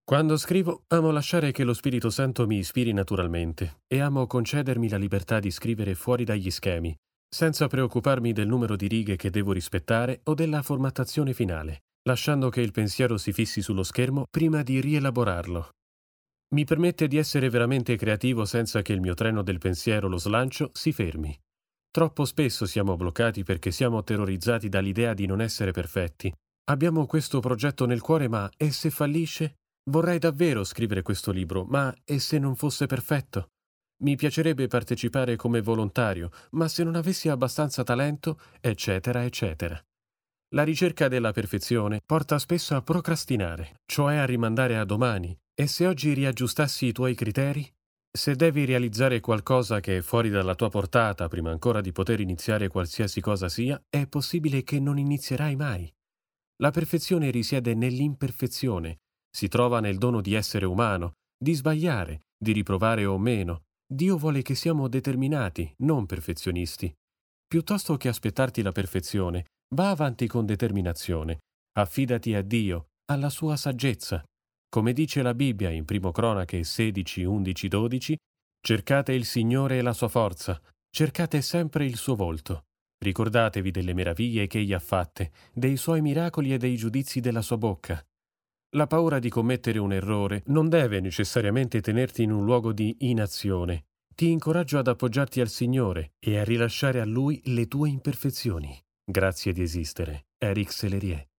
Quando scrivo, amo lasciare che lo Spirito Santo mi ispiri naturalmente e amo concedermi la libertà di scrivere fuori dagli schemi, senza preoccuparmi del numero di righe che devo rispettare o della formattazione finale, lasciando che il pensiero si fissi sullo schermo prima di rielaborarlo. Mi permette di essere veramente creativo senza che il mio treno del pensiero, lo slancio, si fermi. Troppo spesso siamo bloccati perché siamo terrorizzati dall'idea di non essere perfetti. Abbiamo questo progetto nel cuore, ma e se fallisce? Vorrei davvero scrivere questo libro, ma e se non fosse perfetto? Mi piacerebbe partecipare come volontario, ma se non avessi abbastanza talento, eccetera, eccetera. La ricerca della perfezione porta spesso a procrastinare, cioè a rimandare a domani. E se oggi riaggiustassi i tuoi criteri? Se devi realizzare qualcosa che è fuori dalla tua portata prima ancora di poter iniziare qualsiasi cosa sia, è possibile che non inizierai mai. La perfezione risiede nell'imperfezione, si trova nel dono di essere umano, di sbagliare, di riprovare o meno. Dio vuole che siamo determinati, non perfezionisti. Piuttosto che aspettarti la perfezione, va avanti con determinazione, affidati a Dio, alla sua saggezza. Come dice la Bibbia in Primo Cronache 16, 11, 12, cercate il Signore e la sua forza, cercate sempre il suo volto. Ricordatevi delle meraviglie che egli ha fatte, dei suoi miracoli e dei giudizi della sua bocca. La paura di commettere un errore non deve necessariamente tenerti in un luogo di inazione. Ti incoraggio ad appoggiarti al Signore e a rilasciare a Lui le tue imperfezioni. Grazie di esistere. Eric Sellerier.